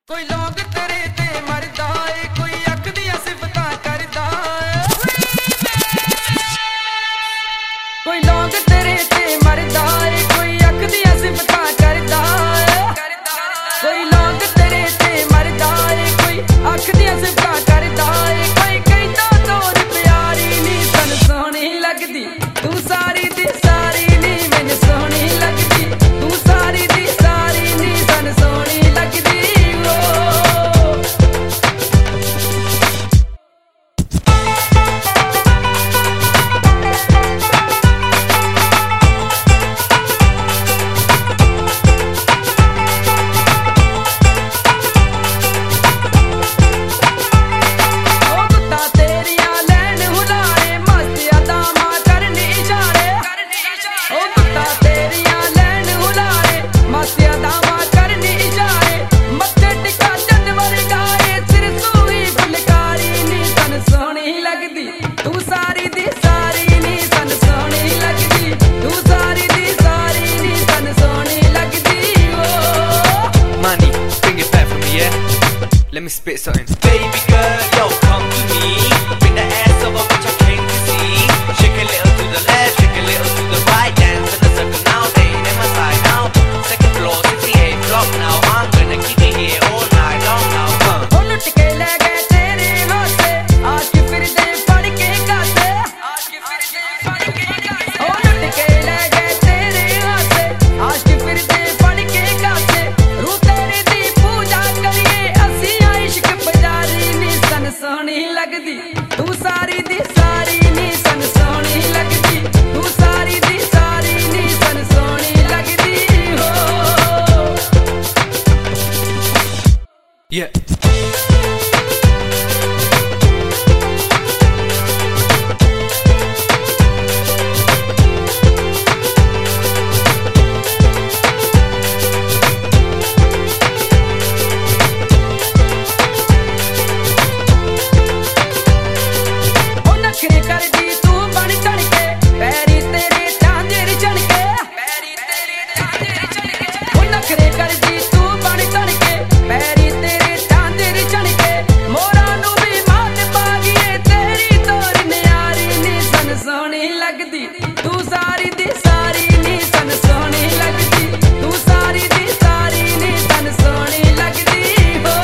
कोई लोग तेरे ते मरदा है, कोई अख दियां सिफतां करदा है। कोई लोग तेरे ते मरदा है, कोई अख दियां सिफतां करदा है। कोई लोग तेरे ते मरदा है, कोई अख दियां सिफतां करदा है। कोई कहंदा तोर प्यारी नी सन सोहनी लगदी, तू सारी दी सारी नी मैनू सोहनी लगदी। तू सारी दी सारी नी सन सोहनी लगदी। Let me spit something. Baby girl, yo, come to me. Bring the ass over, which I came to see. Shake a little to the left, shake a little to the right. Dance in the circle now, they in my side now. Second floor, 68 block now. I'm gonna keep it here all night long now. लुट के ले गए तेरे हाथे, आज की फिर दे पड़ के गाते। आज की फिर दे पड़ के गाते। लुट के ले गए तेरे हाथे, आज की फिर दे पड़ के गाते। रू तेरी दी पूजा करिए, असी इश्क पुजारी नी सन सोहनी लगदी। तू सारी दी सारी नी सन सोहनी लगदी। तू सारी दी सारी नी सन सोहनी लगदी हो। Yeah. नखरे करदी तू बन चढ़ के, पैरी तेरे झांझर झणके। पैरी तेरे झांझर झणके। नखरे करदी तू बन चढ़ के, पैरी तेरे झांझर झणके। मोरा नू भी मात पा गई तेरी तोर न्यारी नी सन सोहनी लगदी। तू सारी दी सारी नी सन सोहनी लगदी। तू सारी दी सारी नी सन सोहनी लगदी हो।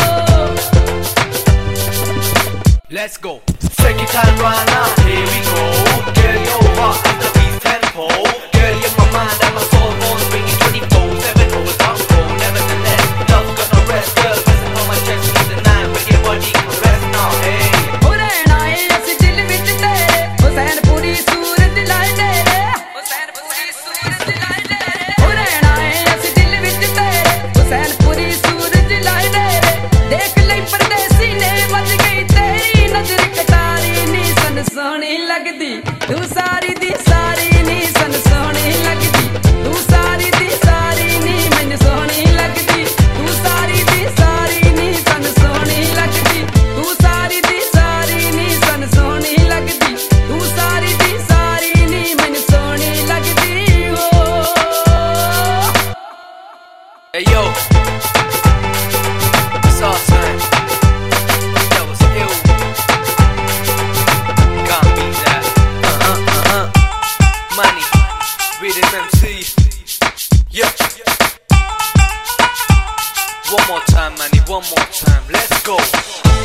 Let's go. Second time right now, here we go. Girl, you're hot as the beast tempo. Girl, you're my mind and my soul, won't bring it 24/7. Always on go, nevertheless. Love gonna rest, girl, resting on my chest through the night. When your body can rest now, hey. हो रहना है असी दिल विच तेरे, हुसैन पूरी सूरत लाई तेरे। हुसैन पूरी सूरत लाई तेरे। हो रहना है असी दिल विच तेरे, हुसैन पूरी सूरत लाई तेरे। देख लई परदेसी ने वज गई तेरी नजर कटारी नी सन सोहनी लगदी। तू सारी दी सारी नी सन सोहनी लगदी। तू सारी दी सारी नी मैनू सोहनी लगदी। तू सारी दी सारी नी सन सोहनी लगदी। तू सारी दी सारी नी सन सोहनी लगदी। तू सारी दी सारी नी मैनू सोहनी लगदी हो। Hey yo, what's up, son? Yo, it's ill. Can't beat that. Money, Rhythm MC. Yeah. One more time, money, one more time. Let's go.